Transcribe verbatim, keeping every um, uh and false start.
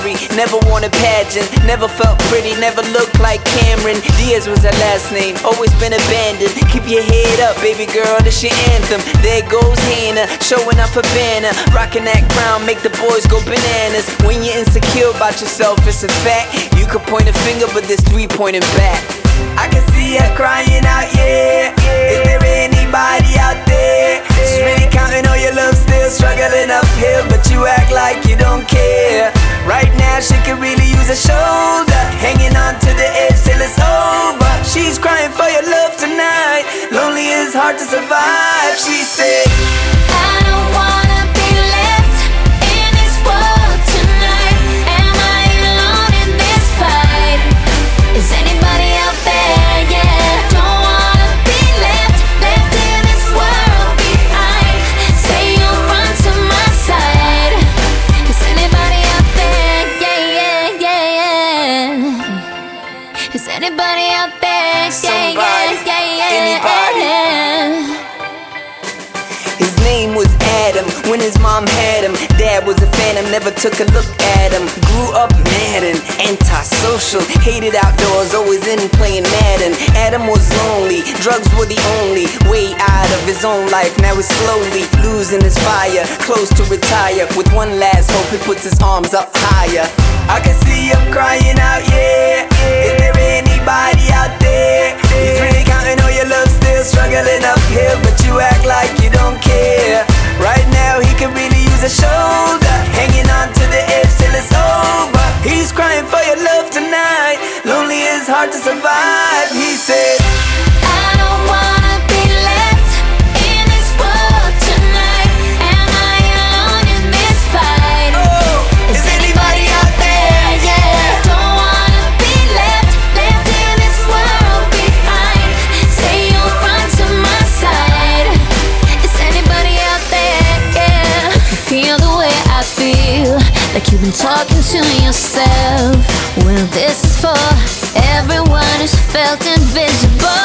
Carey, never worn a pageant, never felt pretty, never looked like Cameron Diaz was her last name, always been abandoned. Keep your head up, baby girl, this your anthem. There goes Hannah, showing up a banner, rocking that crown, make the boys go bananas. When you're insecure about yourself, it's a fact. You could point a finger, but there's three pointing back. I can see her crying out, yeah. Is there anybody out there? She's really counting on your love, still struggling uphill, but you act like you don't care. Right now she could really use a shoulder, hanging on to the edge till it's over. She's crying for your love tonight, lonely is hard to survive. She said, I don't wanna be left in this world tonight. Am I alone in this fight? Is anybody out there? Yeah, don't wanna be left, left in this world behind. Say you'll run to my side. Is anybody out there? Yeah, yeah, yeah. Is anybody out there? Somebody, yeah, yeah, yeah, anybody. yeah. His name was Adam, when his mom had him. Dad was a phantom, never took a look at him. Grew up mad and antisocial, hated outdoors, always in playing Madden. Adam was lonely, drugs were the only way out of his own life. Now he's slowly losing his fire, close to retire. With one last hope, he puts his arms up higher. I can see him crying out, yeah. Is there anybody out there? He's really counting on your love, still struggling uphill, but you act like you don't care. Right now he could really use a shoulder, hanging on to the edge till it's over. He's crying for your love tonight, lonely is hard to survive. He said, I don't wanna be left in this world tonight. Am I alone in this fight? oh, is anybody out there? Yeah. Don't wanna be left, left in this world behind. Say you'll run to my side. Is anybody out there? Yeah. If you feel the way I feel, like you've been talking to yourself, well, this is for everyone who's felt invisible.